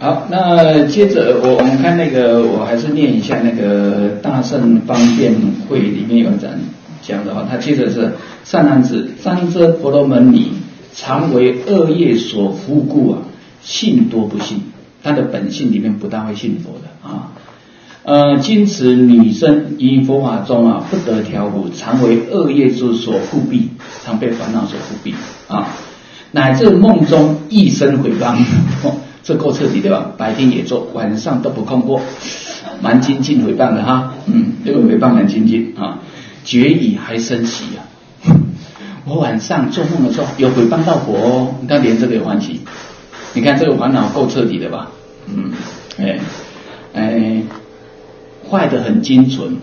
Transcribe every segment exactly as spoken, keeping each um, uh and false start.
好，那接着我我们看那个，我还是念一下那个大圣方便会里面有讲讲的哈，他接着是善男子，瞻遮婆罗门女，常为恶业所缚故啊，信多不信，他的本性里面不大会信佛的啊。呃，今此女生于佛法中啊，不得调伏，常为恶业之所缚蔽，常被烦恼所缚蔽啊，乃至梦中一生毁谤。这够彻底对吧？白天也做，晚上都不空过，蛮精进诽谤的哈，嗯，这个诽谤蛮精进啊，觉已还生喜啊。我晚上做梦的时候有诽谤到佛哦，你看连这个也欢喜，你看这个烦恼够彻底的吧？嗯，哎哎，坏得很精纯。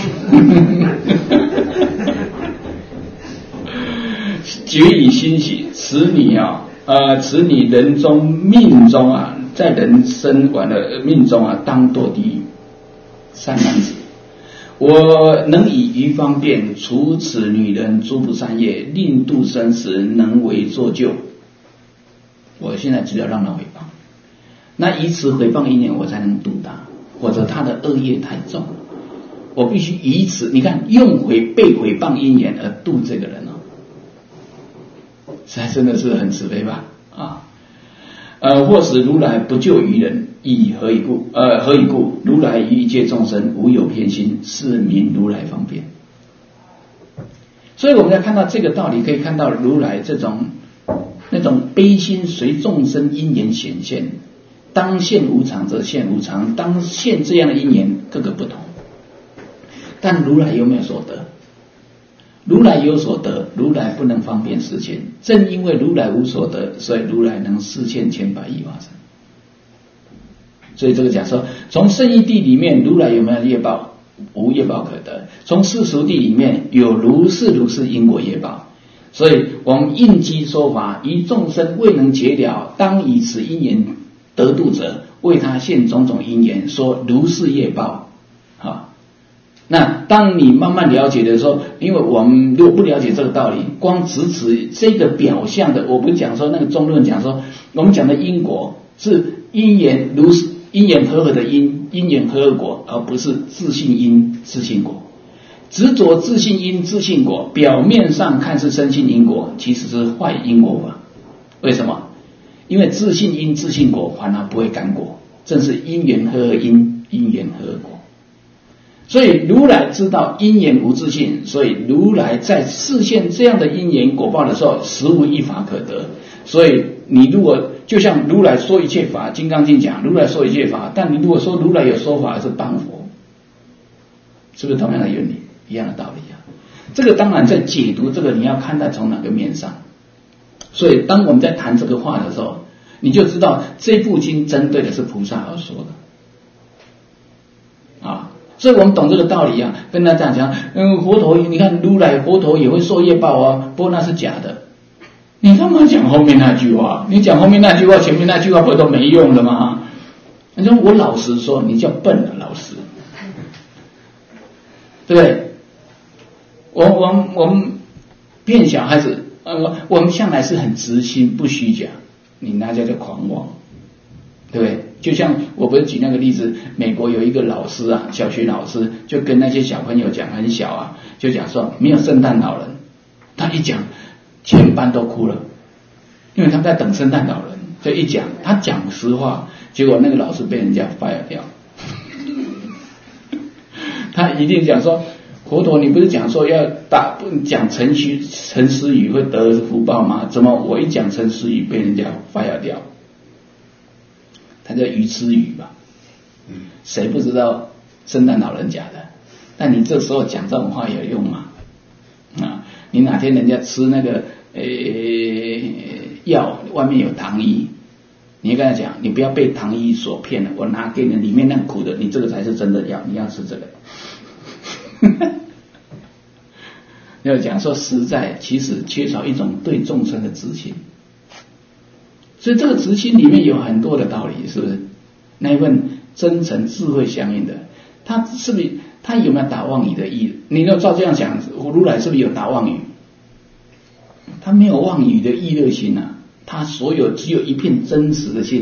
觉已欣喜，此女啊。呃，此你人中命中啊，在人生完了命中啊，当堕地狱。善男子，我能以余方便除此女人诸不善业，令度生死，能为作救。我现在只要让他毁谤，那以此毁谤因缘，我才能度他，或者他的恶业太重，我必须以此，你看用毁被毁谤因缘而度这个人哦。实在真的是很慈悲吧啊，呃，或使如来不救于人，以何以故？呃，何以故？如来于一切众生无有偏心，是名如来方便。所以我们在看到这个道理，可以看到如来这种那种悲心随众生因缘显现，当现无常则现无常，当现这样的因缘各个不同。但如来有没有所得？如来有所得，如来不能方便示现，正因为如来无所得，所以如来能示现千百亿化身。所以这个讲说，从圣义地里面，如来有没有业报？无业报可得。从世俗地里面有如是如是因果业报。所以我们应机说法，于众生未能解了，当以此因缘得度者，为他现种种因缘，说如是业报啊。那当你慢慢了解的时候，因为我们如果不了解这个道理，光只指这个表象的，我不是讲说那个中论讲说，我们讲的因果是因缘如是因缘和合的因，因缘和合果，而不是自性因自性果。执着自性因自性果，表面上看是生性因果，其实是坏因果法。为什么？因为自性因自性果反而不会感果，正是因缘和合因，因缘和合果。所以如来知道因缘无自性，所以如来在示现这样的因缘果报的时候，实无一法可得。所以你如果就像如来说一切法，《金刚经》讲如来说一切法，但你如果说如来有说法，是帮佛，是不是同样的原理，一样的道理啊？这个当然在解读这个，你要看待从哪个面上。所以当我们在谈这个话的时候，你就知道这部经针对的是菩萨而说的啊。所以我们懂这个道理啊，跟他这样讲，嗯，佛陀，你看如来佛陀也会受业报啊，不过那是假的。你干嘛讲后面那句话？你讲后面那句话，前面那句话不都没用了吗？你说我老实说，你叫笨了，老实，对不对？我我我们骗小孩子，呃，我们向来是很直心不虚假，你那叫做狂妄，对不对？就像我不是举那个例子，美国有一个老师啊，小学老师就跟那些小朋友讲，很小啊，就讲说没有圣诞老人，他一讲，全班都哭了，因为他们在等圣诞老人，就一讲，他讲实话，结果那个老师被人家 fire 掉，他一定讲说，佛陀，你不是讲说要打讲诚实诚实语会得福报吗？怎么我一讲诚实语被人家 fire 掉？他叫愚痴语吧，谁不知道圣诞老人假的？但你这时候讲这种话有用吗？啊，你哪天人家吃那个呃药，外面有糖衣，你跟他讲，你不要被糖衣所骗了，我拿给你里面那苦的，你这个才是真的药，你要吃这个。要讲说实在，其实缺少一种对众生的知心。所以这个直心里面有很多的道理，是不是？那一份真诚智慧相应的，他是不是他有没有打妄语的意？你要照这样想，如来是不是有打妄语？他没有妄语的意乐心啊，他所有只有一片真实的心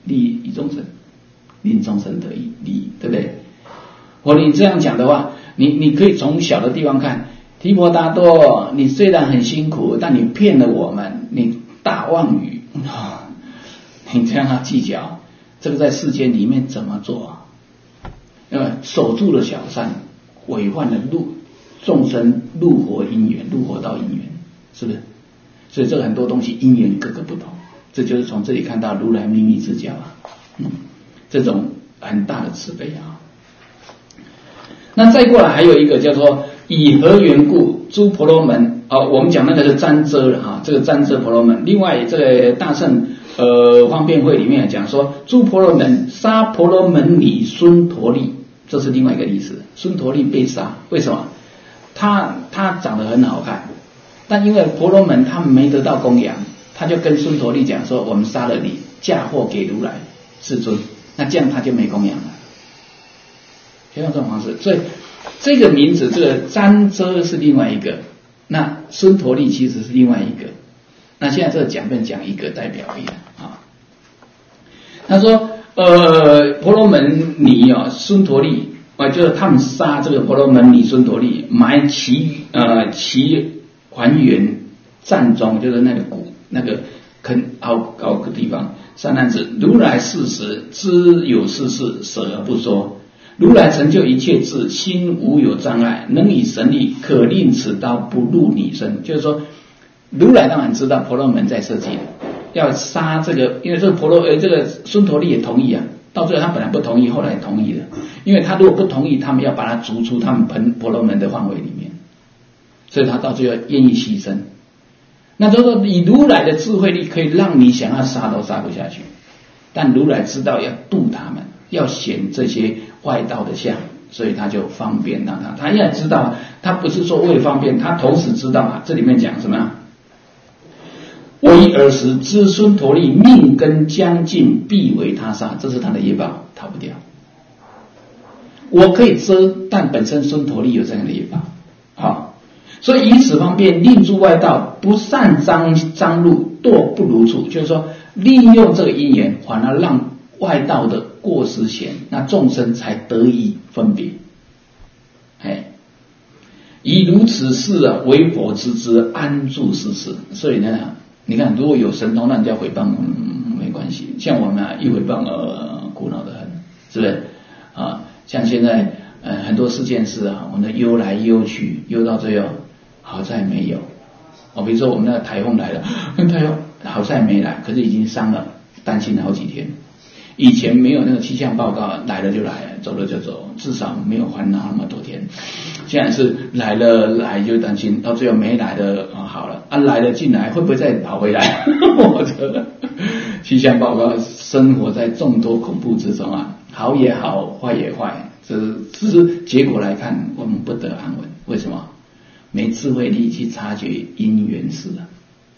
利益众生，令众生得益利益，对不对？或你这样讲的话，你你可以从小的地方看，提婆达多，你虽然很辛苦，但你骗了我们，你大妄语啊！你这样啊计较，这个在世间里面怎么做啊？呃，守住了小善，违犯了入众生入活因缘，入活道因缘，是不是？所以这很多东西因缘各个不同，这就是从这里看到如来命意之教啊，嗯，这种很大的慈悲啊。那再过来还有一个叫做以何缘故诸婆罗门啊、哦，我们讲那个是瞻遮了啊，这个瞻遮婆罗门。另外这个大乘呃方便会里面讲说，诸婆罗门杀婆罗门女孙陀利，这是另外一个意思。孙陀利被杀，为什么？他他长得很好看，但因为婆罗门他没得到供养，他就跟孙陀利讲说，我们杀了你，嫁祸给如来世尊，那这样他就没供养了。就用这种方式，所以这个名字，这个瞻遮是另外一个，那孙陀利其实是另外一个。那现在这个讲便讲一个代表而已啊。他说，呃，婆罗门女啊，孙陀利啊，就是他们杀这个婆罗门女孙陀利，埋其呃其还原站中，就是那个谷那个坑凹凹个地方。善男子，如来是时知有是事，舍而不说。如来成就一切智，心无有障碍，能以神力可令此刀不入你身。就是说，如来当然知道婆罗门在设计的，要杀这个，因为这个婆罗呃这个孙陀利也同意啊，到最后他本来不同意，后来同意了，因为他如果不同意，他们要把他逐出他们盆婆罗门的范围里面，所以他到最后愿意牺牲。那就是说，以如来的智慧力，可以让你想要杀都杀不下去，但如来知道要度他们，要显这些外道的相，所以他就方便让他，他也知道，他不是说为了方便，他同时知道啊，这里面讲什么？唯尔时知孙陀利命根将尽，必为他杀，这是他的业报，逃不掉。我可以遮，但本身孙陀利有这样的业报，好，所以以此方便令诸外道不善张张入，堕不如处，就是说利用这个因缘，反而让外道的过失显，那众生才得以分别。哎，以如此事啊，为佛知之，安住世事。所以呢，你看，如果有神通，让人家诽谤，嗯，没关系。像我们啊，一诽谤，呃，苦恼得很，是不是？啊，像现在，呃，很多事件是啊，我们忧来忧去，忧到最后，好在没有。哦，比如说我们那个台风来了，台风好在没来，可是已经伤了，担心了好几天。以前没有那个气象报告，来了就来了，走了就走，至少没有烦恼那么多天。现在是来了来就担心，到最后没来的啊好了，啊来了进来会不会再跑回来？我觉得气象报告生活在众多恐怖之中啊，好也好，坏也坏，这只是结果来看，我们不得安稳。为什么？没智慧力去察觉因缘事啊，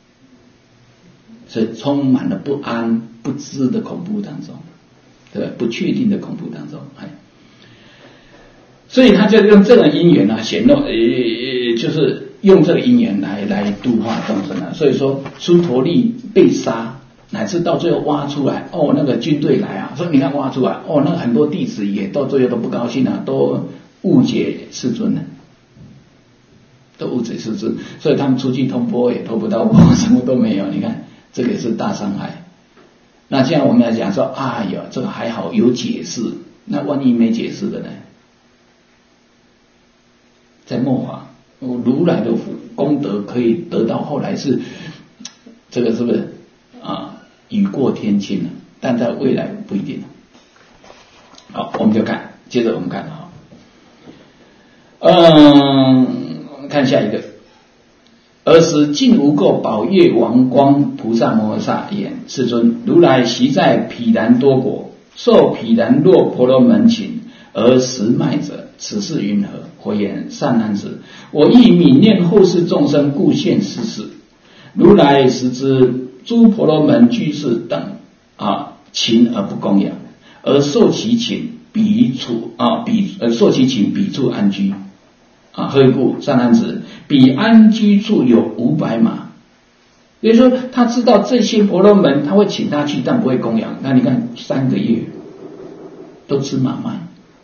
所以充满了不安、不知的恐怖当中。对吧？不确定的恐怖当中，哎，所以他就用这个因缘啊，显露，呃，就是用这个因缘来来度化众生啊。所以说，孙陀利被杀，乃至到最后挖出来，哦，那个军队来啊，说你看挖出来，哦，那个很多弟子也到最后都不高兴啊，都误解世尊了，都误解世尊，所以他们出去通波也通不到波，什么都没有。你看，这个也是大伤害。那现在我们来讲说，哎呀，这个还好有解释，那万一没解释的呢？在末法，如来的功德可以得到，后来是这个是不是啊？雨过天晴了，但在未来不一定。好，我们就看，接着我们看哈，嗯，看下一个。尔时尽无垢宝月王光菩萨摩诃萨言：世尊，如来昔在毗兰多国，受毗兰若婆罗门请而食麦者，此事云何？佛言：善男子，我亦悯念后世众生，故现是事。如来时知诸婆罗门居士等啊请而不供养，而受其请彼处啊彼呃受其请彼处安居。啊，何以故？善男子，彼安居处有五百马， 也就是说，他知道这些婆罗门，他会请他去，但不会供养。那你看，三个月都吃马麦。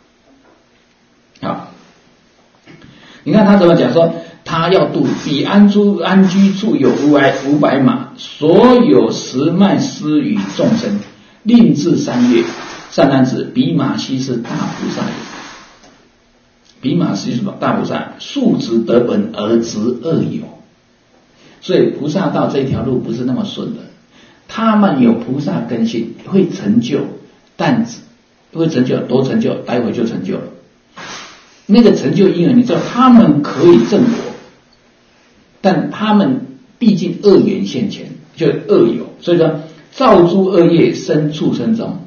好，你看他怎么讲说，他要度彼安住安居处有五百五百马，所有食麦施与众生，令至三月。善男子，彼马悉是大菩萨也。彼马悉是大菩萨，素直得本而执恶有。所以菩萨道这条路不是那么顺的，他们有菩萨根性，会成就，但会成就多成就，待会就成就了。那个成就因缘，你知道他们可以正果，但他们毕竟恶缘现前，就恶有，所以说造诸恶业生畜生中，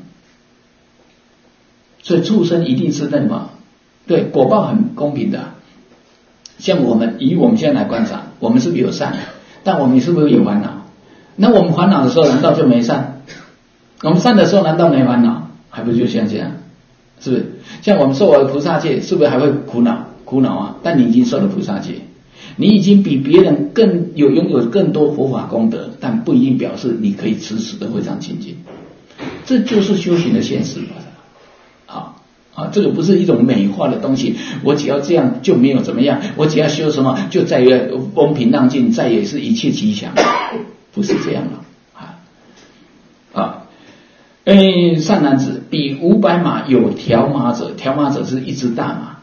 所以畜生一定是那什么？对，果报很公平的、啊。像我们以我们现在来观察，我们是不是有善？但我们是不是有烦恼？那我们烦恼的时候，难道就没善？我们善的时候，难道没烦恼？还不就像这样？是不是？像我们受了菩萨戒，是不是还会苦恼？苦恼啊！但你已经受了菩萨戒，你已经比别人更有拥有更多佛法功德，但不一定表示你可以持持的非常清净。这就是修行的现实吧？啊啊！这个不是一种美化的东西。我只要这样就没有怎么样，我只要修什么就再也风平浪静，再也是一切吉祥，不是这样了啊啊！哎，善男子，彼五百马有条马者，条马者是一只大马，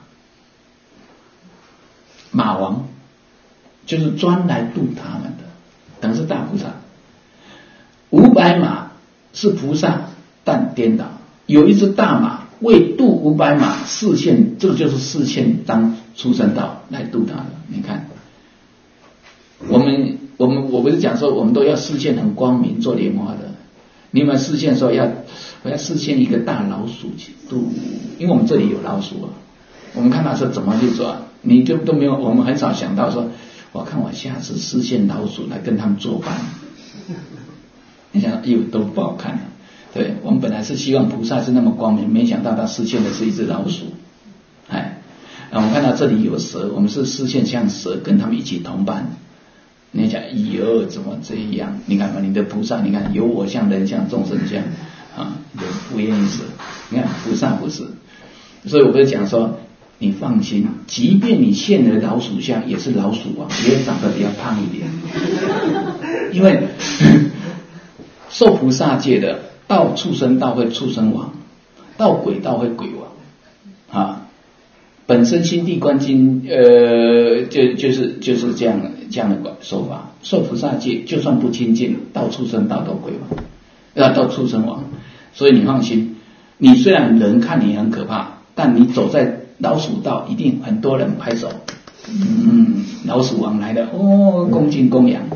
马王就是专来度他们的，等于是大菩萨。五百马是菩萨，但颠倒，有一只大马为度五百马示现，这个就是示现当出生道来度他的。你看，我们我们我不是讲说我们都要示现很光明做莲花的。你们示现说要我要示现一个大老鼠去度，因为我们这里有老鼠啊，我们看到是怎么去做，你就都没有，我们很少想到说，我看我下次示现老鼠来跟他们作伴，你想哟都不好看了。对，我们本来是希望菩萨是那么光明，没想到他示现的是一只老鼠。哎，我们看到这里有蛇，我们是示现像蛇跟他们一起同伴。你讲哟怎么这样？你看嘛，你的菩萨，你看有我像人像众生像啊，有不愿意死。你看菩萨不是，所以我不是讲说，你放心，即便你现了老鼠像，也是老鼠王，也长得比较胖一点，因为受菩萨戒的，到畜生道会畜生王，到鬼道会鬼王啊。本身心地观经，呃，就就是就是这样这样的说法。受菩萨戒，就算不清净，到畜生道都鬼王，要到畜生王。所以你放心，你虽然人看你很可怕，但你走在老鼠道，一定很多人拍手，嗯，老鼠王来了，哦，恭敬供养。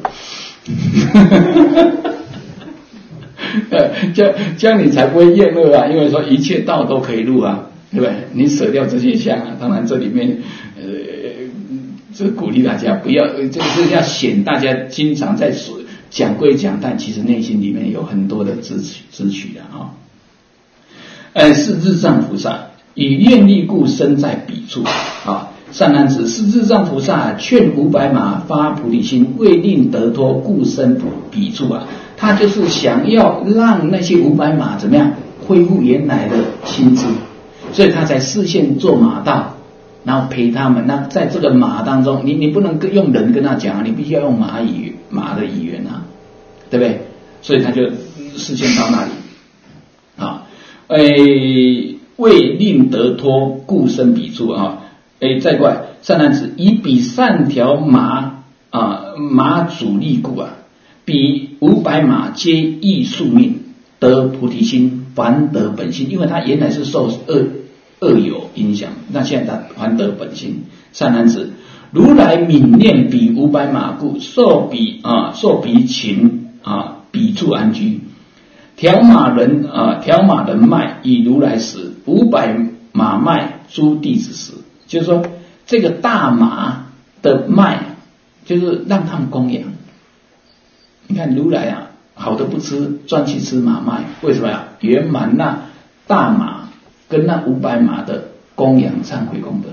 这样这样你才不会厌恶啊，因为说一切道都可以入啊。对不对？你舍掉这些相啊，当然这里面，呃，这鼓励大家不要，这个是要显大家经常在说讲归讲，但其实内心里面有很多的支取支取的啊。呃，是日藏菩萨以愿力故生在彼处啊。善男子，是日藏菩萨劝五百马发菩提心，为令得脱故生彼处啊。他就是想要让那些五百马怎么样恢复原来的心智。所以他才示现做马道，然后陪他们。那在这个马当中，你你不能用人跟他讲啊，你必须要用马语马的语言啊，对不对？所以他就示现到那里啊，诶，为令得脱故生彼处啊，诶，再过来，善男子，以彼善条马啊马主力故啊，彼五百马皆易宿命，得菩提心，凡得本心，因为他原来是受恶恶有影响，那现在他还得本心。善男子，如来悯念彼五百马故，受彼啊受彼情啊彼处安居。条马人啊条马人脉以如来时，五百马脉诸弟子时，就是说这个大马的脉，就是让他们供养。你看如来啊，好的不吃，专去吃马脉，为什么呀？圆满那大马跟那五百马的供养忏悔功德，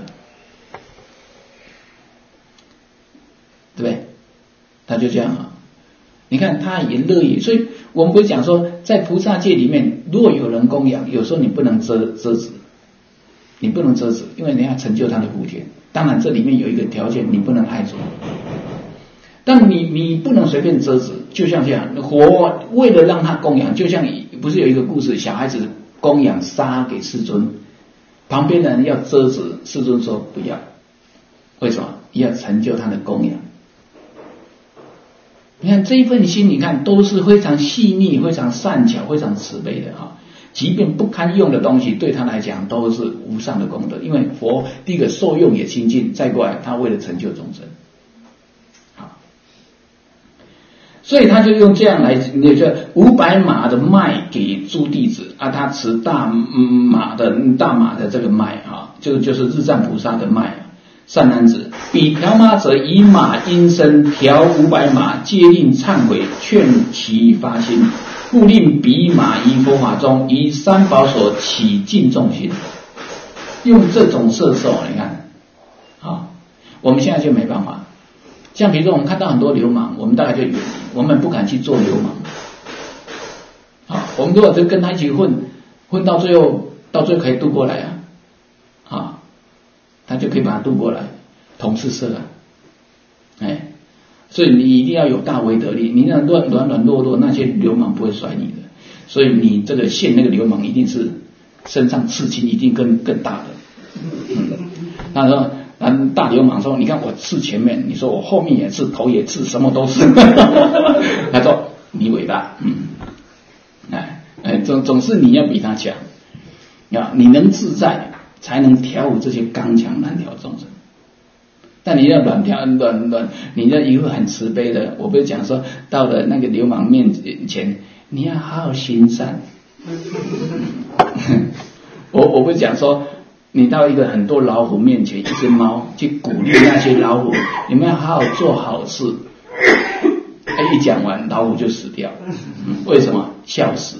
对不对？他就这样啊， 你看他也乐意，所以我们不是讲说，在菩萨界里面，如果有人供养，有时候你不能遮遮止，你不能遮止，因为你要成就他的福田。当然这里面有一个条件，你不能爱着，但你你不能随便遮止。就像这样，佛为了让他供养，就像不是有一个故事，小孩子供养沙给世尊，旁边的人要遮止，世尊说不要，为什么？要成就他的供养。你看这一份心，你看都是非常细腻、非常善巧、非常慈悲的哈。即便不堪用的东西，对他来讲都是无上的功德。因为佛第一个受用也清净，再过来他为了成就众生，好，所以他就用这样来，那个五百马的麦给诸弟子啊，他持大马的大马的这个麦啊，这个就是日藏菩萨的麦。善男子，彼调马者以马音声调五百马，皆令忏悔，劝其发心，故令彼马于佛法中，以三宝所起敬重心。用这种摄受，你看，啊，我们现在就没办法。像比如说，我们看到很多流氓，我们大概就远离，我们不敢去做流氓。啊，我们如果就跟他一起混，混到最后，到最后可以渡过来啊，啊。他就可以把它渡过来，同是色啊，哎，所以你一定要有大威德力，你那乱软软弱弱，那些流氓不会甩你的，所以你这个现那个流氓一定是身上刺青一定更更大的。嗯，他说，嗯，大流氓说，你看我刺前面，你说我后面也刺，头也刺，什么都是。他说你伟大，嗯，哎哎，总总是你要比他强，啊，你能自在。才能调舞这些刚强难调众生，但你要软调软软，你要一个很慈悲的。我不是讲说，到了那个流氓面前，你要好好行善。我我不是讲说，你到一个很多老虎面前，一只猫去鼓励那些老虎，你们要好好做好事。一讲完，老虎就死掉。为什么？笑死。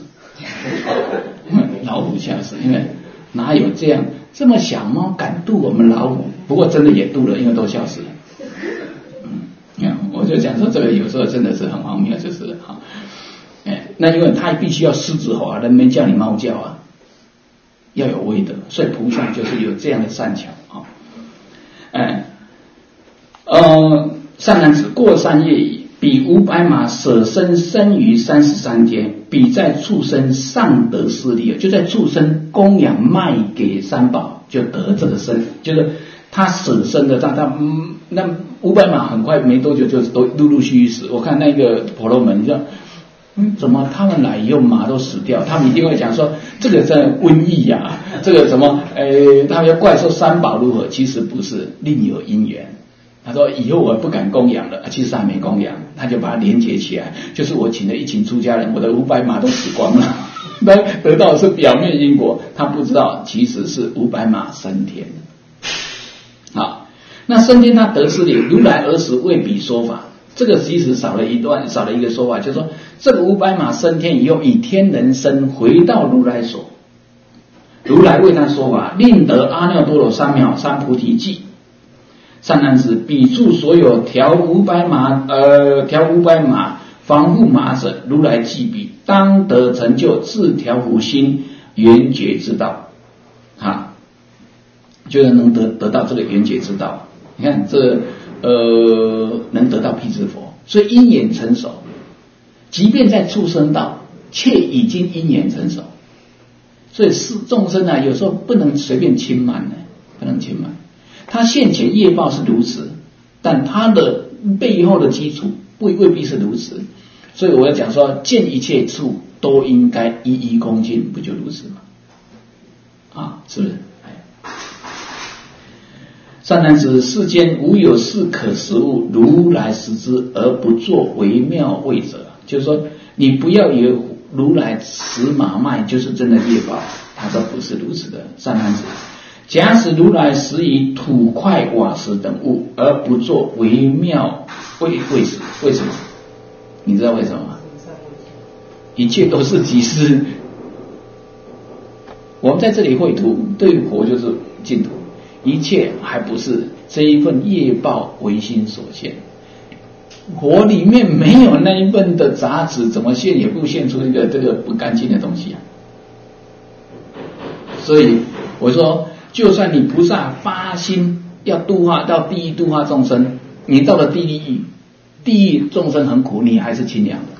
老虎笑死，因为哪有这样？这么小猫敢渡我们老虎，不过真的也渡了，因为都笑死了。嗯，我就讲说这个有时候真的是很荒谬，就是哈，哎，那因为他必须要狮子吼啊，人没叫你猫叫啊，要有威德，所以菩萨就是有这样的善巧啊。哎，呃，善男子，过三业矣。彼五百马舍身生于三十三天，彼在畜生尚得施利，就在畜生供养卖给三宝，就得这个身，就是他舍身的，让他嗯，那五百马很快没多久就都陆陆续续死。我看那个婆罗门，你知道，嗯，怎么他们来以后马都死掉？他们一定会讲说这个真的瘟疫呀、啊，这个什么，呃，他们要怪说三宝如何？其实不是，另有因缘。他说以后我不敢供养了，其实还没供养，他就把它连接起来，就是我请了一群出家人，我的五百马都死光了，那得到的是表面因果，他不知道其实是五百马升天。好，那升天他得失力，如来儿时为彼说法，这个其实少了一段，少了一个说法，就是说这个五百马升天以后，以天人身回到如来所，如来为他说法，令得阿耨多罗三藐三菩提记。善男子，彼处所有调五百马，呃，调五百马防护马者，如来记彼，当得成就自调伏心圆觉之道，啊，就是能得得到这个圆觉之道。你看这呃，能得到辟支佛，所以因缘成熟，即便在畜生道，却已经因缘成熟。所以是众生啊，有时候不能随便轻慢呢，不能轻慢。他现前业报是如此，但他的背后的基础未未必是如此，所以我要讲说，见一切处都应该一一恭敬，不就如此吗？啊，是不是？善男子，世间无有事可食物，如来食之而不作微妙味者。就是说，你不要以为如来食马麦就是真的业报，他说不是如此的。善男子，假使如来食以土块瓦石等物，而不作微妙味味食，为什么？你知道为什么吗？一切都是即是。我们在这里绘图，对于佛就是净土，一切还不是这一份业报唯心所现。 火里面没有那一份的杂质，怎么现也不现出一个这个不干净的东西啊？所以我说，就算你菩萨发心要度化到地狱度化众生，你到了地狱，地狱众生很苦，你还是清凉的。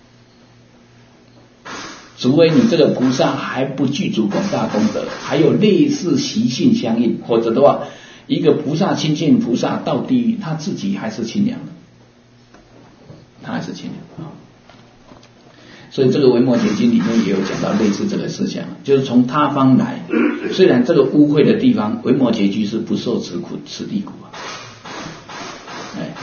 除非你这个菩萨还不具足广大功德，还有类似习性相应，否则的话，一个菩萨亲近菩萨到地狱，他自己还是清凉的，他还是清凉啊。所以这个《维摩诘经》里面也有讲到类似这个事项，就是从他方来，虽然这个污秽的地方，维摩诘居士不受此苦此地苦啊。哎，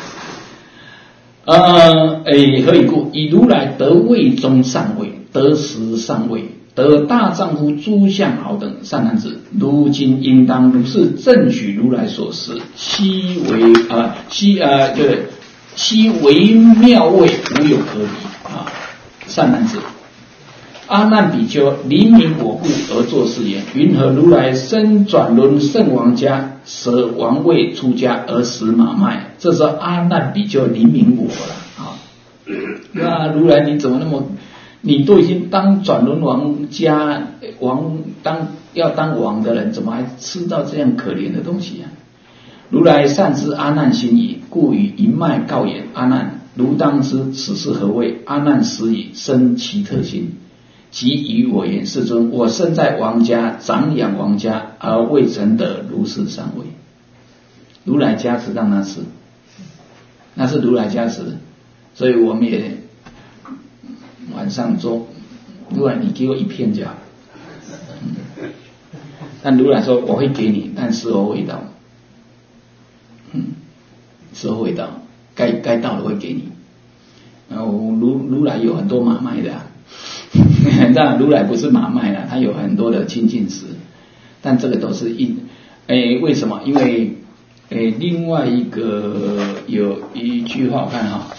呃，哎，何以故？以如来得位中上位，得实上位，得大丈夫诸相好等善男子，如今应当如是正许如来所示，悉为啊悉啊对，悉为妙位，无有可比啊。善男子，阿难比丘临明我故而作是言：云何如来身转轮圣王家，舍王位出家而食马麦？这时候阿难比丘临明我了啊！那如来你怎么那么，你都已经当转轮王家王当要当王的人，怎么还吃到这样可怜的东西啊？如来善知阿难心矣，故于一脉告言：阿难，如当知此是何谓？阿难实已生其特心，即与我言：世尊，我身在王家，长养王家，而未曾得如是上位。如来加持让他吃，那是如来加持，所以我们也晚上做。如来，你给我一片就好。嗯，但如来说我会给你，但时候未到。嗯，时候未到，该该到的会给你。然后如如来有很多马麦的、啊，当然如来不是马麦了，他有很多的清净食，但这个都是一，诶，为什么？因为诶，另外一个有一句话我看哈，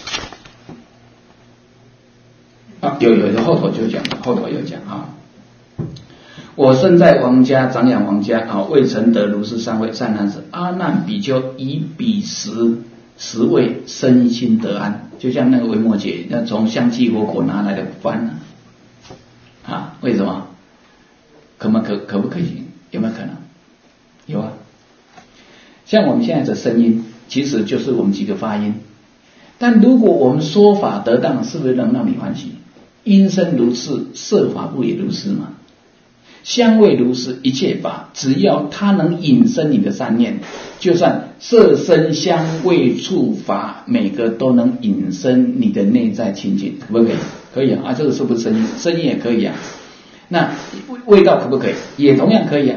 啊，有有有后头就讲了，后头有讲啊。我身在王家，长养王家啊，未曾得如是上位善男子。阿难比丘以彼时时位身心得安，就像那个维摩诘，那从香积火果拿来的饭啊，啊，为什么？可不可可不可以？有没有可能？有啊。像我们现在的声音，其实就是我们几个发音。但如果我们说法得当，是不是能让你欢喜？音声如是，色法不也如是吗？香味如是，一切法只要它能引生你的善念，就算色声香味触法每个都能引生你的内在清净，可不可以？可以啊，啊这个是不是声音？声音也可以啊。那味道可不可以？也同样可以啊。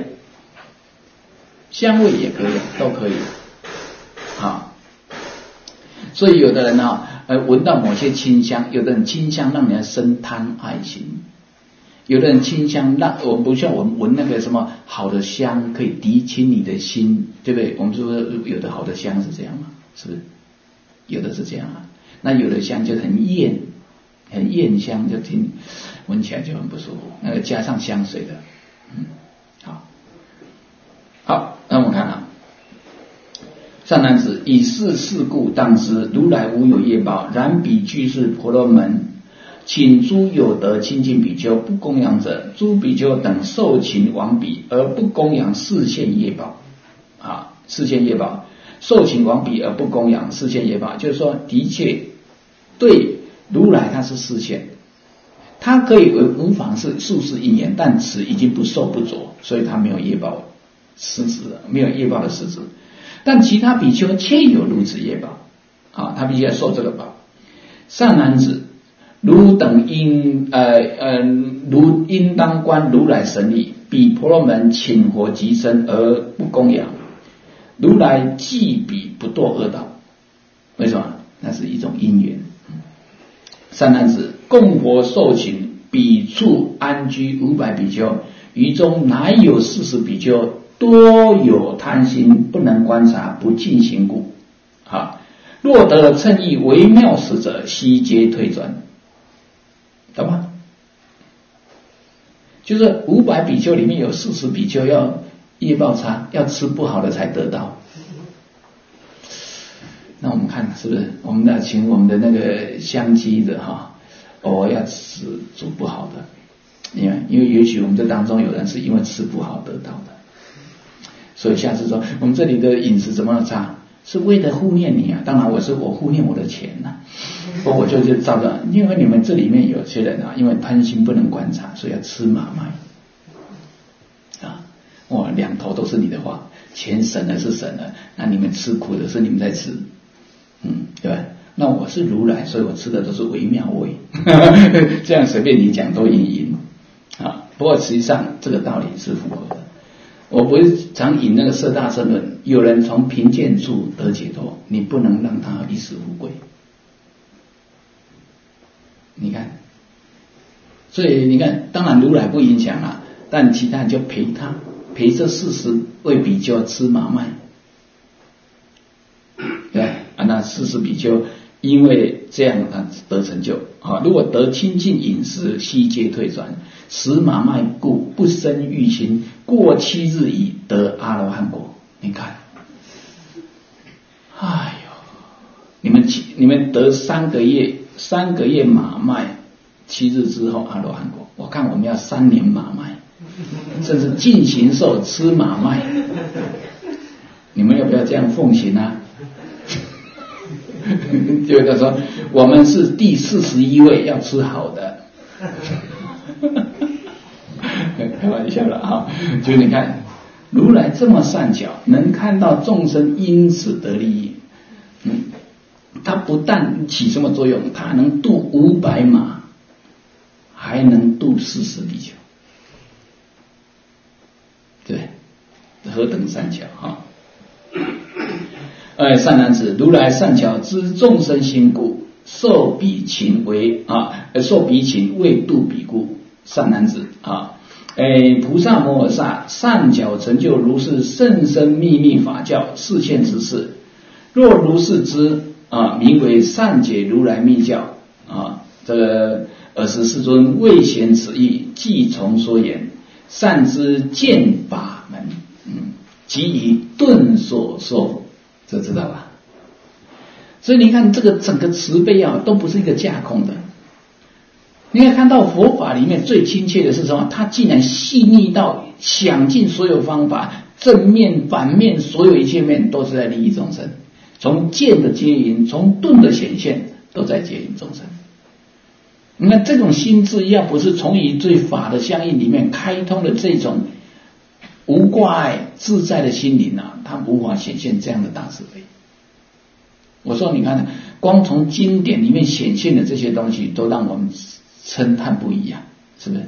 香味也可以啊，都可以啊。所以有的人啊，呃，闻到某些清香，有的人清香让人生贪爱心。有的人清香让我们不像我们闻那个什么好的香可以涤清你的心，对不对？我们是不是有的好的香是这样吗？是不是？有的是这样啊。那有的香就很艳，很艳香，就听闻起来就很不舒服。那个加上香水的，嗯，好，好，那我们看啊，善男子，以是事故当知，如来无有业报，然彼居士婆罗门。请诸有德亲近比丘不供养者，诸比丘等受请往彼而不供养，示现业报啊，示现业报，受请往彼而不供养，示现业报，就是说，的确对如来他是示现，他可以无妨是术士因缘，但此已经不受不着，所以他没有业报实质了，没有业报的实质。但其他比丘却有如此业报啊，他必须要受这个报。善男子，如等应呃呃如应当观如来神力，彼婆罗门请活即生而不供养，如来即彼不堕恶道。为什么？那是一种因缘。善男子，供活受请，彼处安居五百比丘，于中乃有四十比丘多有贪心，不能观察，不进行故。好，若得称意微妙时者，悉皆退转。懂吗？就是五百比丘里面有四十比丘要业报差，要吃不好的才得到。 那我们看是不是我们的请我们的那个香鸡的哈，偶尔要吃煮不好的，因为因为也许我们这当中有人是因为吃不好得到的，所以下次说我们这里的饮食怎么差，是为了护念你啊，当然我是我护念我的钱呐、啊，我就就照着，因为你们这里面有些人啊，因为贪心不能观察，所以要吃马麦啊，哇，两头都是你的话，钱省了是省了，那你们吃苦的是你们在吃，嗯，对吧？那我是如来，所以我吃的都是微妙味，这样随便你讲都赢赢啊。不过实际上这个道理是符合的。我不是常引那个色大乘论，有人从贫贱处得解脱，你不能让他一时富贵。你看，所以你看，当然如来不影响啊，但其他人就陪他，陪这四十位比丘吃马麦，对啊，那四十比丘因为这样他得成就啊。如果得清净饮食，悉皆退转，食马麦故不生欲心，过七日已得阿罗汉果。你看，哎呦，你们你们得三个月三个月马麦，七日之后阿罗汉果。我看我们要三年马麦，甚至进行受吃马麦，你们要不要这样奉行啊？就他说我们是第四十一位要吃好的，开玩笑了啊！就你看如来这么善巧，能看到众生因此得利益，嗯，他不但起什么作用，他能度五百马，还能度四十比丘，对，何等善巧啊！哎，善男子，如来善巧知众生心故，受彼情为啊，受彼情为度彼故。善男子啊，哎，菩萨摩诃萨善巧成就如是甚深秘密法教示现之事，若如是知啊，名为善解如来密教啊。这个尔时世尊未显此意，即从说言，善知见法门，嗯，即以顿所说。这知道吧？所以你看这个整个慈悲啊，都不是一个架空的。你可以看到佛法里面最亲切的是什么？它竟然细腻到想尽所有方法，正面、反面，所有一切面都是在利益众生。从见的接引，从顿的显现，都在接引众生。你看这种心智，要不是从于对法的相应里面开通的这种无挂碍自在的心灵啊，它无法显现这样的大慈悲。我说你看，光从经典里面显现的这些东西，都让我们称叹不已啊，是不是？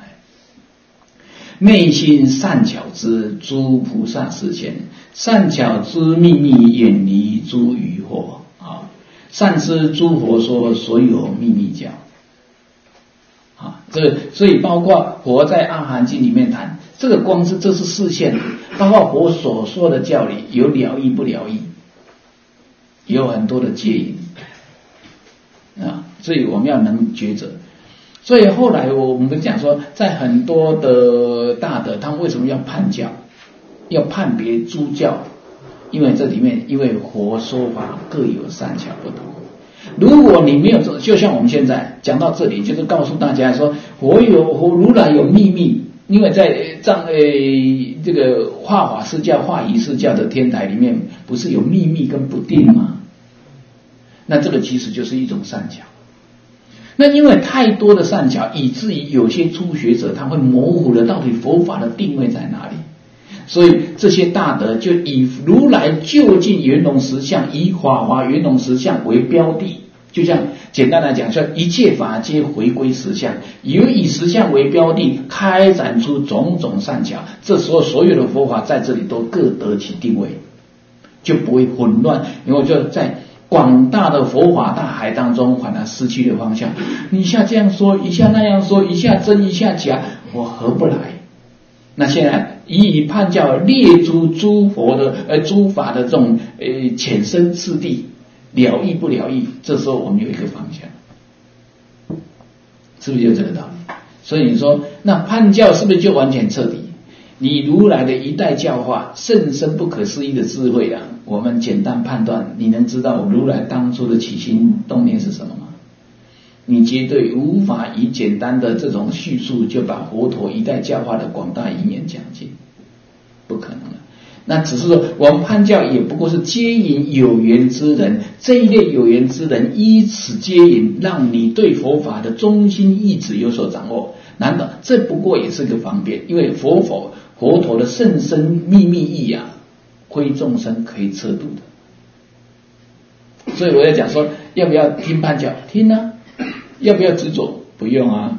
内心善巧知诸菩萨示现，善巧知秘密远离诸疑惑啊，善知诸佛说所有秘密教啊，这个所以包括佛在阿含经里面谈。这个光是这是示现，包括佛所说的教理有了义不了义，有很多的接引啊，所以我们要能抉择。所以后来我们讲说，在很多的大德，他们为什么要判教，要判别诸教？因为这里面因为佛说法各有善巧不同。如果你没有做，就像我们现在讲到这里，就是告诉大家说，佛有佛如来有秘密。因为在藏呃这个化法释教、化仪释教的天台里面，不是有秘密跟不定吗？那这个其实就是一种善巧。那因为太多的善巧，以至于有些初学者他会模糊了到底佛法的定位在哪里。所以这些大德就以如来究竟圆融实相，以法华圆融实相为标的。就像简单来讲，说一切法皆回归实相，由以实相为标的，开展出种种善巧。这时候所有的佛法在这里都各得其定位，就不会混乱。因为就在广大的佛法大海当中，反而失去了方向。一下这样说，一下那样说，一下真一下假，我合不来。那现在以以判教列出诸佛的呃诸法的这种呃浅深次第。了义不了义，这时候我们有一个方向，是不是就这个道理？所以你说，那判教是不是就完全彻底？ 你如来的一代教化，甚深不可思议的智慧啊！我们简单判断，你能知道如来当初的起心动念是什么吗？你绝对无法以简单的这种叙述就把佛陀一代教化的广大因缘讲尽，不可能的。那只是说，我们判教也不过是接引有缘之人，这一类有缘之人依此接引，让你对佛法的中心意旨有所掌握。难道这不过也是个方便？因为佛佛佛陀的甚深秘密意啊，非众生可以测度的。所以我要讲说，要不要听判教？听啊。要不要执着？不用啊，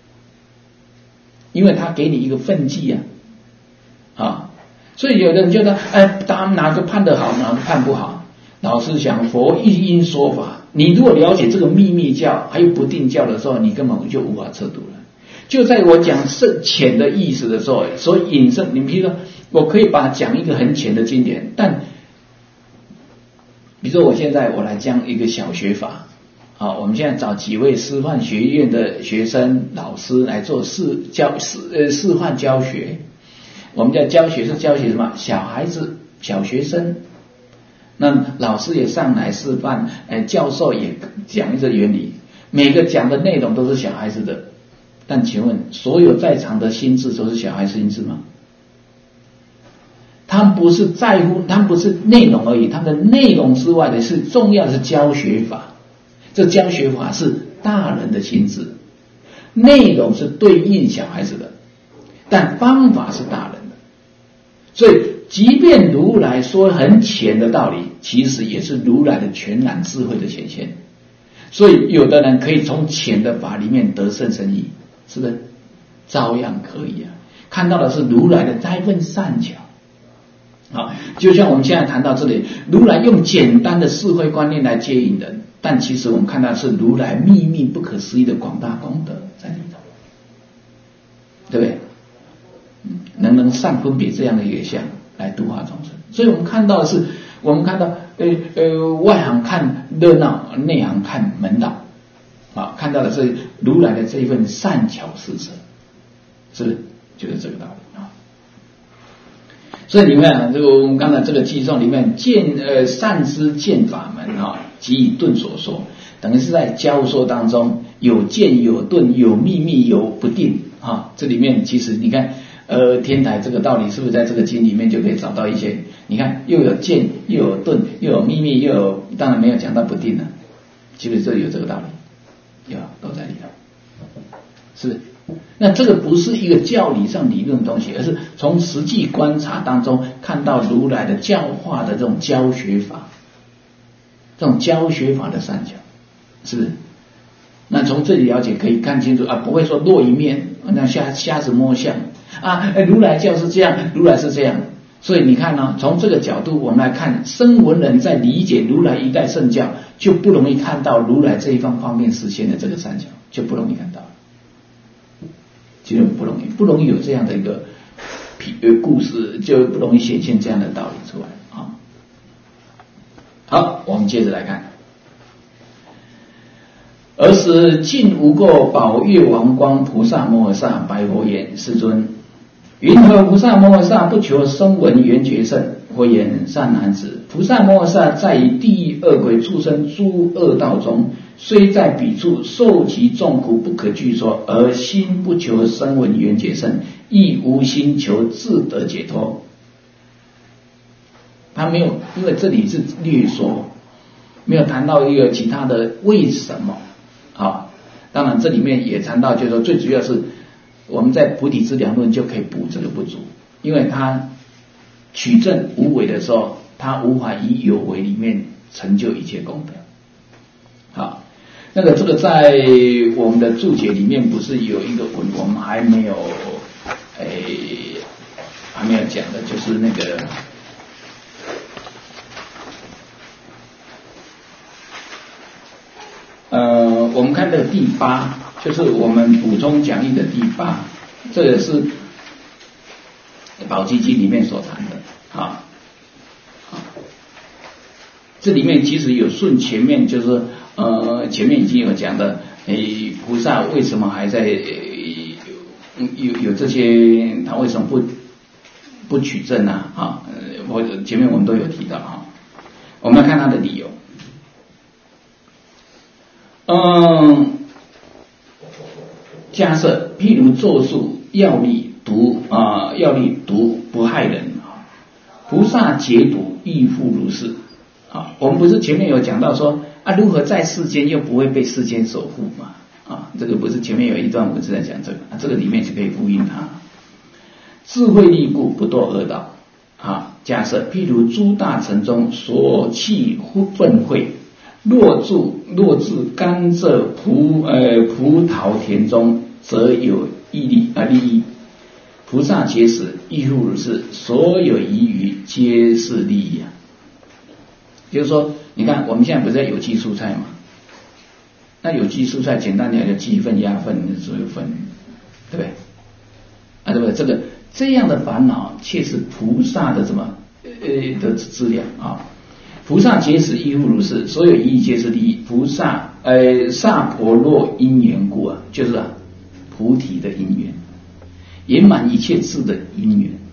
因为他给你一个分际啊，啊，所以有的人觉得，哎，当哪个判得好，哪个判不好。老实讲，佛一因说法，你如果了解这个秘密教还有不定教的时候，你根本就无法测度了。就在我讲深浅的意思的时候，所引申，你比如说，我可以把讲一个很浅的经典，但比如说我现在我来讲一个小学法。好，我们现在找几位师范学院的学生老师来做示教示呃示范教学。我们叫教学是教学什么？小孩子小学生。那老师也上来示范，呃教授也讲一个原理，每个讲的内容都是小孩子的。但请问，所有在场的心智都是小孩子心智吗？他们不是在乎，他们不是内容而已，他们的内容之外的是重要的是教学法。这教学法是大人的心智，内容是对应小孩子的，但方法是大人的。所以即便如来说很浅的道理，其实也是如来的全然智慧的显现。所以有的人可以从浅的法里面得甚深义，是不是？照样可以啊。看到的是如来的那份善巧。好，就像我们现在谈到这里，如来用简单的智慧观念来接引人，但其实我们看到是如来秘密不可思议的广大功德在里头，对不对？能能善分别这样的一个相来度化众生。所以我们看到的是，我们看到呃呃外行看热闹，内行看门道啊，看到的是如来的这一份善巧施舍，是不是？就是这个道理啊。所以你看，这个我们刚才这个记诵里面，见呃善知见法门啊，即以顿所说，等于是在教说当中有见有顿有秘密有不定啊。这里面其实你看，呃天台这个道理是不是在这个经里面就可以找到一些？你看又有见又有顿又有秘密又有，当然没有讲到不定了，其实这有这个道理，有都在里头，是不是？那这个不是一个教理上理论的东西，而是从实际观察当中看到如来的教化的这种教学法，这种教学法的善巧，是不是？那从这里了解可以看清楚啊，不会说落一面，那瞎瞎子摸象啊，如来教是这样，如来是这样。所以你看呢、啊，从这个角度我们来看，声闻人在理解如来一代圣教，就不容易看到如来这一方方面实现的这个善巧，就不容易看到。其实不容易，不容易有这样的一个故事，就不容易显现这样的道理出来啊。好，我们接着来看。尔时尽无垢宝月王光菩萨摩诃萨白佛言：世尊，云何菩萨摩诃萨不求声闻缘觉乘？佛言：善男子，菩萨摩诃萨在于地狱恶鬼畜生诸恶道中，虽在彼处受其众苦不可具说，而心不求声闻缘觉乘，亦无心求自得解脱。他没有，因为这里是略说，没有谈到一个其他的为什么。好，当然这里面也谈到，就是说最主要是我们在菩提资粮论就可以补这个不足，因为他取证无为的时候，他无法以有为里面成就一切功德。好，那个这个在我们的注解里面不是有一个文，我们还没有诶还没有讲的，就是那个呃我们看这个第八，就是我们补充讲义的第八，这个是宝积经里面所谈的啊。这里面其实有顺前面，就是呃前面已经有讲的，诶菩萨为什么还在、呃、有有这些，他为什么不不取证啊啊，我前面我们都有提到啊。我们来看他的理由。嗯，假设譬如咒术药力毒啊，药力毒不害人啊，菩萨解毒亦复如是啊。我们不是前面有讲到说啊，如何在世间又不会被世间所缚嘛？啊，这个不是前面有一段文字在讲这个，啊、这个里面就可以呼应它。智慧力故不堕恶道啊。假设譬如诸大城中所弃粪秽，若住若至甘蔗葡呃葡萄田中，则有益利啊利益。菩萨解释亦复如是，所有宜于皆是利益啊。就是说，你看我们现在不是在有机蔬菜吗？那有机蔬菜简单点就鸡粪、鸭粪、所有粪，对不对？啊，对不对？这个这样的烦恼，却是菩萨的什么呃的资粮啊？菩萨解释亦复如是，所有一切皆是利益。菩萨呃萨婆若因缘故啊，就是啊菩提的因缘，圆满一切智的因缘，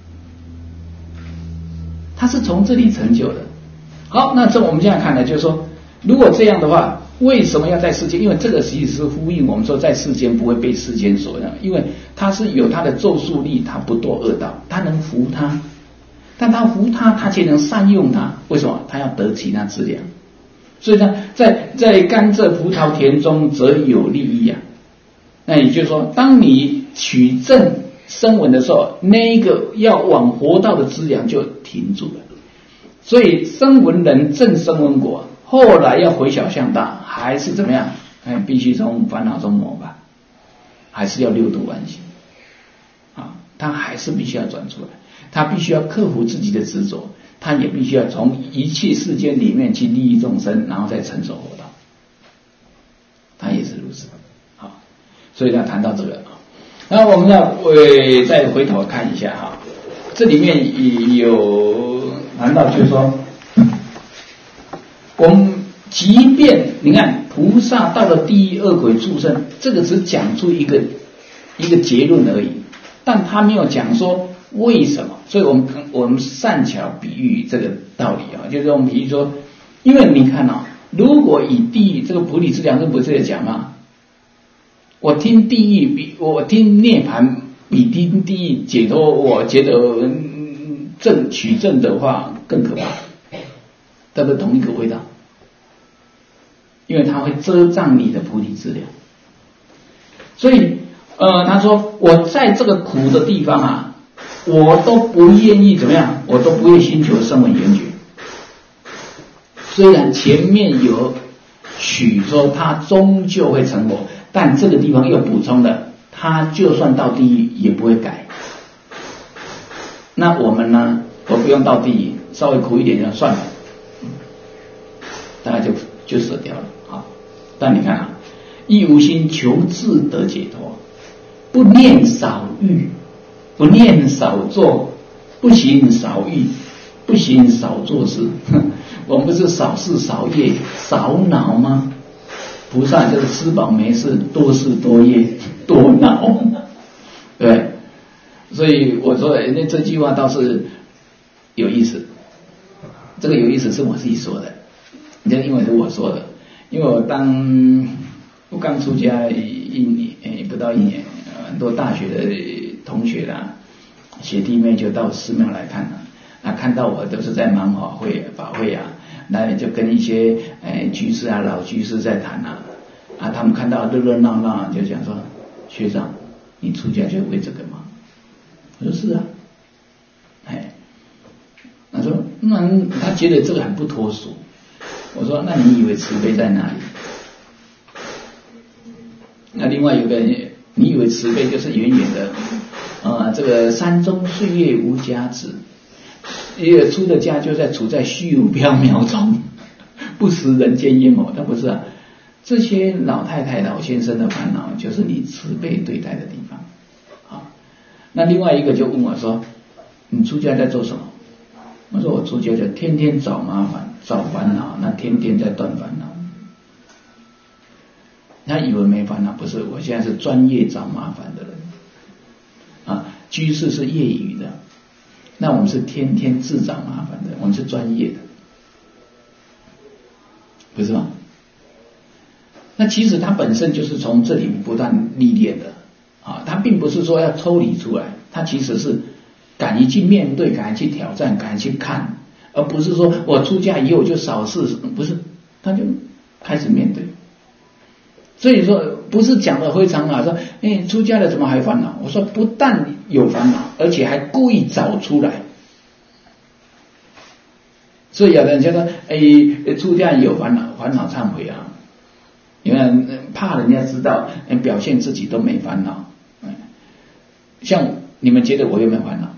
它是从这里成就的。好，那这我们现在看呢，就是说，如果这样的话，为什么要在世间？因为这个其实是呼应我们说，在世间不会被世间所让，因为它是有它的咒术力，它不堕恶道，它能服它，但它服它，它却能善用它。为什么？它要得其他资粮。所以呢，在在甘蔗葡萄田中，则有利益啊。那也就是说，当你取证声闻的时候，那个要往活道的资粮就停住了。所以声闻人证声闻果，后来要回小向大，还是怎么样？哎，必须从烦恼中磨吧，还是要六度完行啊，他还是必须要转出来，他必须要克服自己的执着，他也必须要从一切世间里面去利益众生，然后再成熟活道，他也是如此。好，所以要谈到这个啊，然后我们要为再回头看一下哈，这里面有谈到就是说，我们即便你看菩萨到了地狱恶鬼畜生，这个只讲出一个一个结论而已，但他没有讲说为什么。所以我们我们善巧比喻这个道理啊，就是我们比喻说，因为你看啊，如果以地狱这个菩提资粮，这不是在讲吗？我听地狱比我听涅盘比听地狱解脱，我觉得嗯正取正的话更可怕，都是同一个味道，因为它会遮障你的菩提资粮。所以呃，他说我在这个苦的地方啊，我都不愿意怎么样，我都不愿寻求声闻缘觉。虽然前面有许说他终究会成佛，但这个地方又补充了，他就算到地狱也不会改。那我们呢，我不用到地狱，稍微苦一点就算了，大概就就舍掉了啊。但你看啊，亦无心求自得解脱，不念少欲，不念少做，不行少欲，不行少做事。我们不是少事少业少恼吗？菩萨就是吃饱没事，多事多业多恼，对。所以我说那这句话倒是有意思，这个有意思是我自己说的，你这英文是我说的，因为我当我刚出家一年，诶不到一年，很多大学的同学啦、学弟妹就到寺庙来看了，啊，看到我都是在忙法会法会啊，那就跟一些诶居士啊老居士在谈啊，啊他们看到热热闹闹，就讲说学长，你出家就为这个吗？我说是啊，哎，他说那他觉得这个很不脱俗。我说那你以为慈悲在哪里？那另外有个人，你以为慈悲就是远远的啊、呃，这个山中岁月无家子，一个出的家就在处在虚无缥缈中，不食人间烟火。但不是啊，这些老太太老先生的烦恼，就是你慈悲对待的地方啊。那另外一个就问我说，你出家在做什么？我说我出家就天天找麻烦找烦恼，那天天在断烦恼。他以为没烦恼，不是，我现在是专业找麻烦的人啊。居士是业余的， 那我们是天天自找麻烦的，我们是专业的，不是吗？那其实它本身就是从这里不断历练的啊，它并不是说要抽离出来，它其实是敢于去面对，敢于去挑战，敢于去看，而不是说我出家以后就少事，不是，他就开始面对。所以说不是讲的非常好，说哎出家了怎么还烦恼？我说不但有烦恼，而且还故意找出来。所以有的人就说哎出家有烦恼，烦恼忏悔啊，因为怕人家知道，表现自己都没烦恼。像你们觉得我有没有烦恼？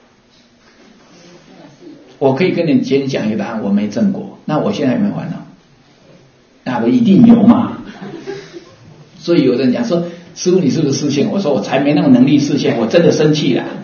我可以跟你直接讲一个答案，我没证果。那我现在有没有烦恼？那我一定有嘛。所以有的人讲说，师父你是不是示现？我说我才没那个能力示现，我真的生气了。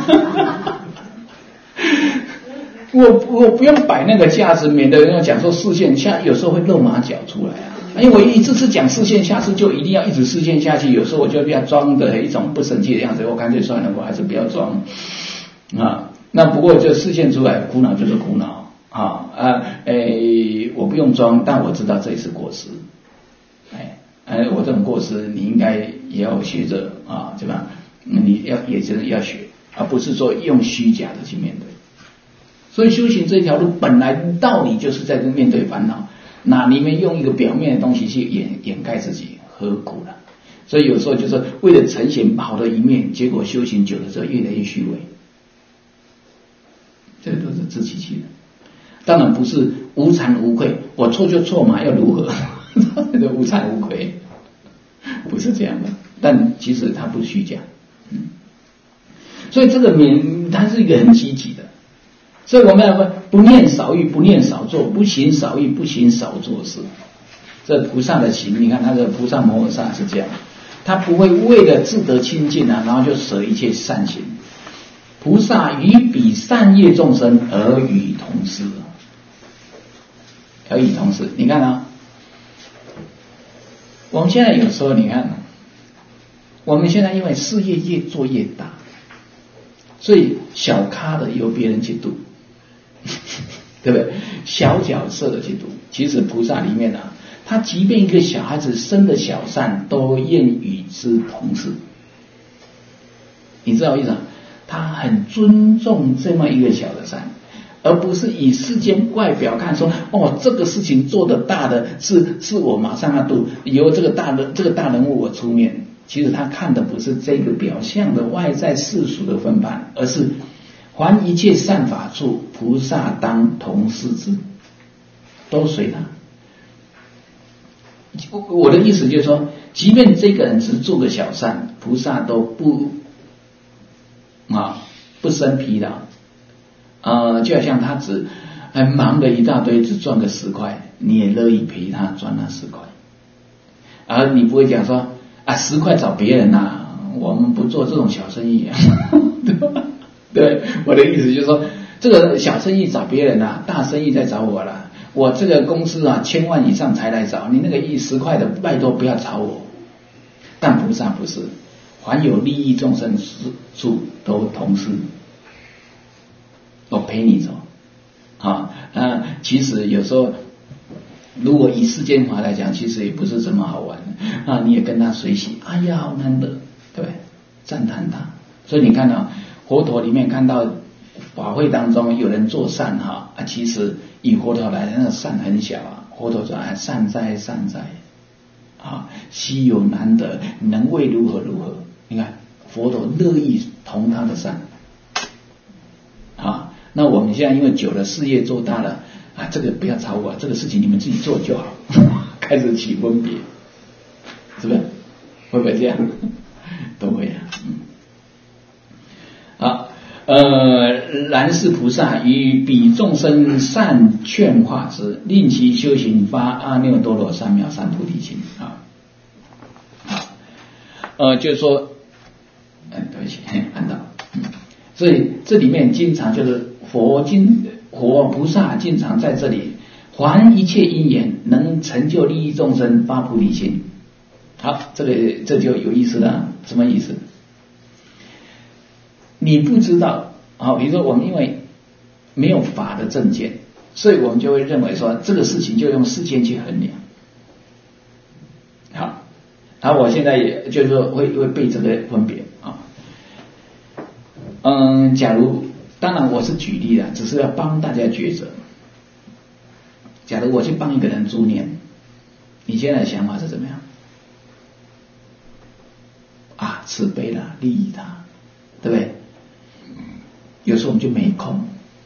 我我不用摆那个架子，免得人家讲说示现，下有时候会露马脚出来啊。因为我一次次讲示现，下次就一定要一直示现下去，有时候我就比较装的一种不生气的样子，我干脆算了，我还是不要装啊。那不过就示现出来，苦恼就是苦恼啊啊诶，我不用装，但我知道这也是过失。哎哎，我这种过失，你应该也要学着啊，对吧？你要也真的要学，而不是说用虚假的去面对。所以修行这条路本来道理就是在这面对烦恼，那你们用一个表面的东西去掩掩盖自己，何苦呢？所以有时候就是为了呈现好的一面，结果修行久了之后越来越虚伪，这个都是自欺欺人。当然不是无惭无愧，我错就错嘛，要如何？无惭无愧，不是这样的。但其实它不虚假，嗯。所以这个名它是一个很积极的。所以我们要说不念少欲，不念少做，不行少欲，不行少做事。这菩萨的行，你看他的菩萨摩诃萨是这样，他不会为了自得清净啊，然后就舍一切善行。菩萨与彼善业众生而与同事，而与同事。你看啊，我们现在有时候你看，我们现在因为事业越做越大，所以小咖的由别人去度。对不对？小角色的去度，其实菩萨里面啊，他即便一个小孩子生的小善，都愿与之同事。你知道意思吗？他很尊重这么一个小的善，而不是以世间外表看说，哦，这个事情做的大的是是我马上要度，由这个大的这个大人物我出面。其实他看的不是这个表象的外在世俗的分判，而是凡一切善法处，菩萨当同视之，都随他。我的意思就是说，即便这个人只做个小善，菩萨都不啊不生疲劳，呃，就好像他只很忙的一大堆，只赚个十块，你也乐意陪他赚那十块，而你不会讲说啊十块找别人啊，我们不做这种小生意啊，对吧？对，我的意思就是说，这个小生意找别人啊，大生意再找我了。我这个公司啊，千万以上才来找你，那个一十块的，拜托不要找我。但菩萨不是，凡有利益众生处都同事，我陪你走啊。那其实有时候，如果以世间法来讲，其实也不是这么好玩啊。你也跟他随喜，哎呀，好难得，对，赞叹他。所以你看到。佛陀里面看到法会当中有人做善哈啊，其实以佛陀来那个善很小啊，佛陀说啊善哉善哉啊，稀有难得，能为如何如何。你看佛陀乐意同他的善啊。那我们现在因为久了事业做大了啊，这个不要吵我，这个事情你们自己做就好，开始起分别，是不是？会不会这样？都会啊，嗯。好，呃，然是菩萨于彼众生善劝化之，令其修行发阿耨多罗三藐三菩提心啊。好，呃，就是说，嗯，对不起，看到，嗯，所以这里面经常就是佛经佛菩萨经常在这里，还一切因缘能成就利益众生发菩提心。好，这个这就有意思了，什么意思？你不知道好，比如说我们因为没有法的证见，所以我们就会认为说这个事情就用世间去衡量。好，然后我现在也就是说会会被这个分别啊。嗯，假如当然我是举例的，只是要帮大家抉择。假如我去帮一个人助念，你现在的想法是怎么样？啊，慈悲啦，利益他，对不对？有时候我们就没空。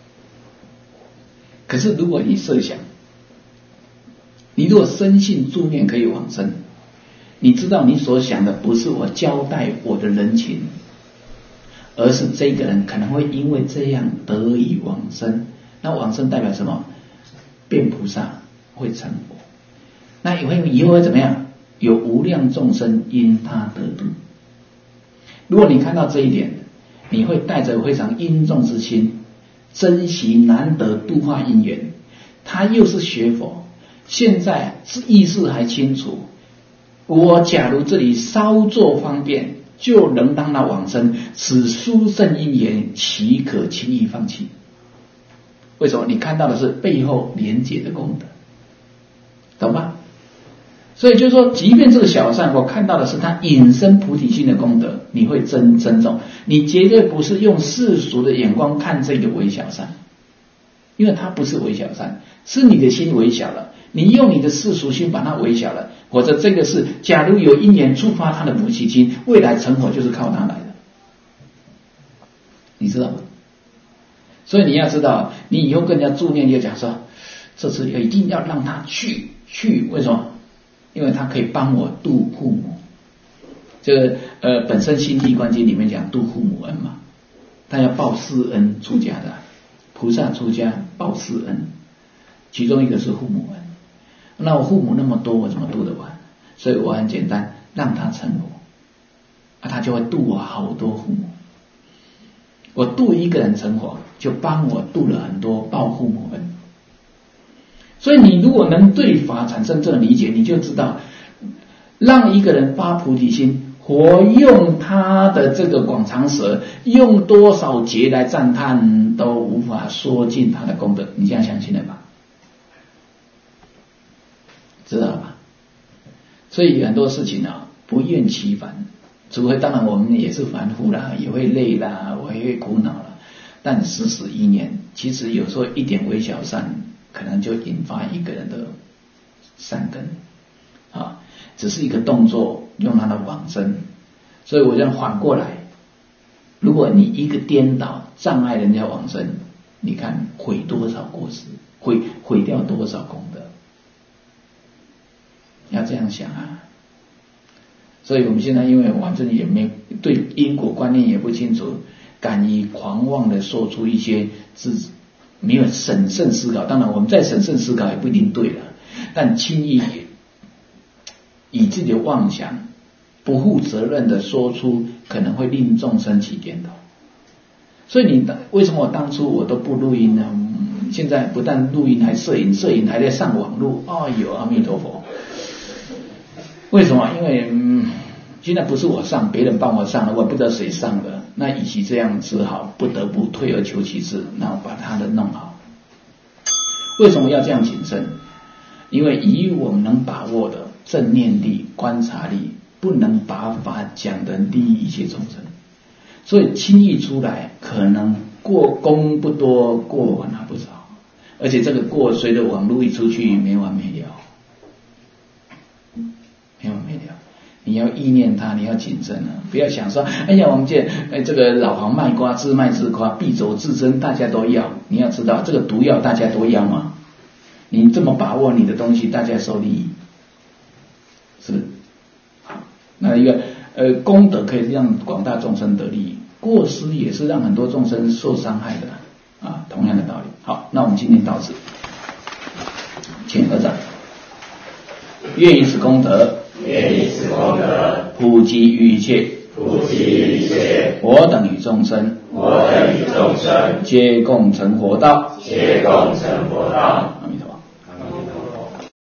可是如果你设想，你如果深信助念可以往生，你知道你所想的不是我交代我的人情，而是这个人可能会因为这样得以往生。那往生代表什么？变菩萨，会成佛。那以后以后会怎么样？有无量众生因他得度。如果你看到这一点，你会带着非常殷重之心，珍惜难得度化因缘。他又是学佛，现在是意识还清楚，我假如这里稍作方便，就能让他往生，此殊胜因缘，岂可轻易放弃？为什么？你看到的是背后连结的功德，懂吗？所以就是说，即便这个小善，我看到的是他引生菩提心的功德，你会珍珍重，你绝对不是用世俗的眼光看这个微小善，因为它不是微小善，是你的心微小了，你用你的世俗心把它微小了，或者这个是假如有因缘触发他的菩提心，未来成佛就是靠他来的，你知道吗？所以你要知道，你以后跟人家助念就讲说，这次一定要让他去去，为什么？因为他可以帮我度父母。这个呃，本身心地观经里面讲度父母恩嘛，他要报四恩，出家的菩萨出家报四恩，其中一个是父母恩。那我父母那么多，我怎么度得完？所以我很简单，让他成佛，啊，他就会度我好多父母。我度一个人成佛，就帮我度了很多报父母恩。所以你如果能对法产生这种理解，你就知道，让一个人发菩提心，活用他的这个广长舌，用多少劫来赞叹，都无法说尽他的功德。你这样相信了吧？知道吧？所以很多事情啊，不厌其烦。除非当然我们也是凡夫啦，也会累啦，我也会苦恼啦，但时时意念，其实有时候一点微小善，可能就引发一个人的善根啊，只是一个动作，用他的往生。所以我这样反过来，如果你一个颠倒障碍人家往生，你看毁多少过失，毁毁掉多少功德，要这样想啊。所以我们现在因为反正也没对因果观念也不清楚，敢于狂妄的说出一些自没有审慎思考，当然我们再审慎思考也不一定对了，但轻易以自己的妄想不负责任的说出，可能会令众生起颠倒。所以你为什么我当初我都不录音呢？嗯、现在不但录音还摄影，摄影还在上网路。哎呦，阿弥陀佛！为什么？因为嗯，现在不是我上，别人帮我上了，我不知道谁上的。那与其这样，只好不得不退而求其次，然后把他的弄好。为什么要这样谨慎？因为以我们能把握的正念力、观察力，不能把法讲的利益一切众生，所以轻易出来，可能过功不多，过完还不少，而且这个过随着网络一出去，没完没了。没完没了，你要意念它，你要谨慎啊！不要想说，哎呀，我们这哎这个老行卖瓜，自卖自夸，必走自珍，大家都要。你要知道，这个毒药大家都要吗？你这么把握你的东西，大家受利益，是不是？好，那一个呃功德可以让广大众生得利益，过失也是让很多众生受伤害的啊，同样的道理。好，那我们今天到此，请合掌。愿以此功德， 愿以此功德， 普及于一切， 普及于一切， 我等与众生， 我等与众生， 皆共成佛道， 皆共成佛道。